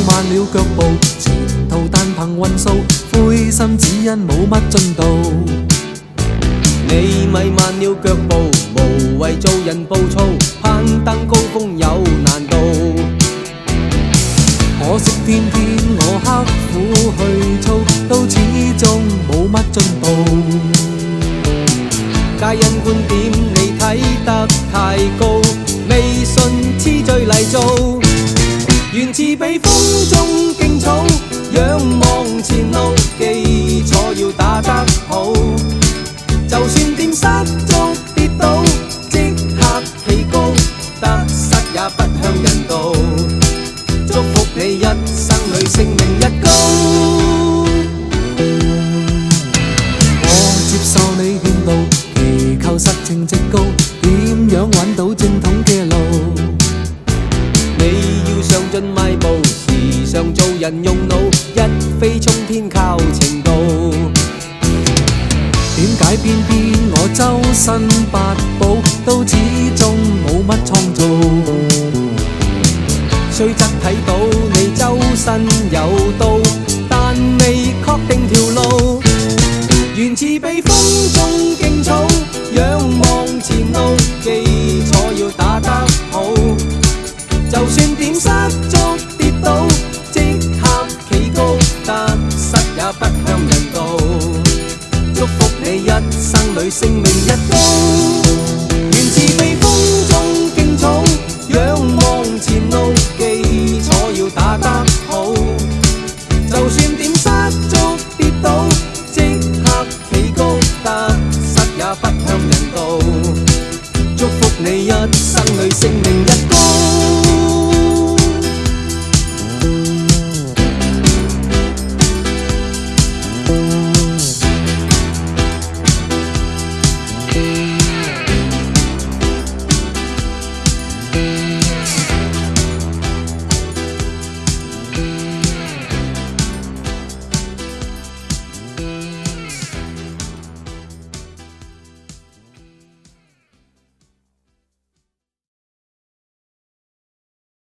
慢了腳步，前途但憑運數，灰心只因冇乜進度。 你咪慢了腳步，無謂做人暴躁，攀登高峰有難度。 可惜偏偏我刻苦去操，都始終冇乜進步。 皆因觀點你睇得太高，未信痴醉泥造，原似被風中勁草，仰望前路，基礎要打得好。就算點失足跌倒，即刻企高，得失也不向人道。祝福你一生裏聲名日高。 我接受你勸導，祈求實情直告，點樣揾到正統嘅路？ 你要上進邁步，時常做人用腦，一飛沖天靠程度。 點解偏偏我周身八寶，都始終冇乜創造？ 雖則睇到你周身有刀，但未確定條路，原似被風中勁草，仰望前路，基礎要打得好。就算點失足跌倒，即刻企高，得失也不向人道。祝福你一生裏聲名日高，原似被風中勁草，仰望前路，基礎要打得